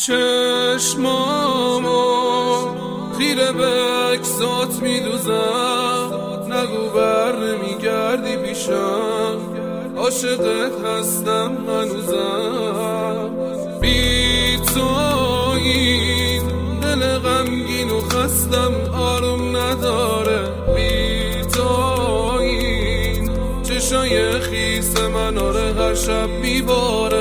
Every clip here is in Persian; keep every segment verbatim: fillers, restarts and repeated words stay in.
چشمامو خیره به عکسات میدوزم، نگو بر نمیگردی پیشم، عاشقت هستم هنوزم. بی تو این دل غمگین و خستم آروم نداره، بی تو این چشای خیس من آره هر شب میباره.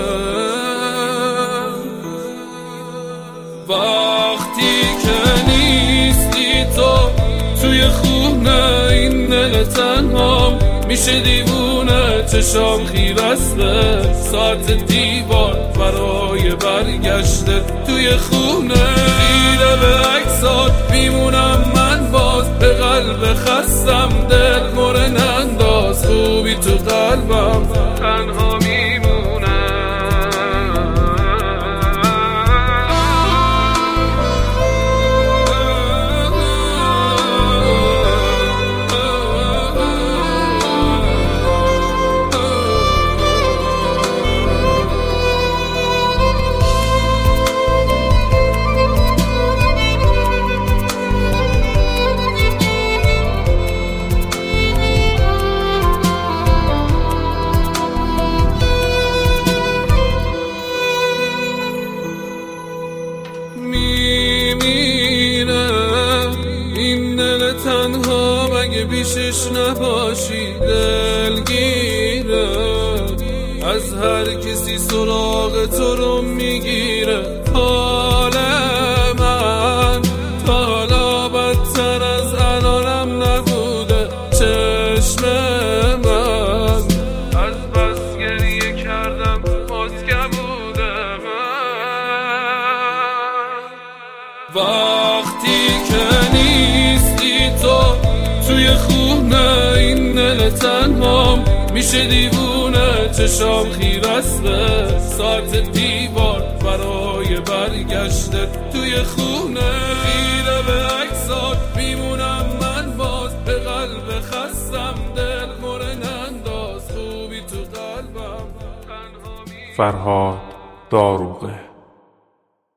وقتی که نیستی تو توی خونه این دل تنهام میشه دیوونه، چشام خیره است به ساعت دیوار برای برگشته توی خونه. خیره به عکسات میمونم من باز، به قلب خستم دل مره ننداز، خوبی تو قلبم تنها میمونم. تنها مگه بیشش نباشی، دلگیره از هر کسی سراغ تو رو میگیره. حال من تا حالا بدتر از الانم نبوده، چشم من از بس گریه کردم باز کبوده من. وقتی که نیستی تو توی خونه این دل تنهام میشه دیوونه، چشام خیره است به ساعت دیوار برای برگشته توی خونه. خیره به عکسات میمونم من باز، به قلب خستم دل مره ننداز، خوبی تو قلبم تنها. فرهاد داروغه.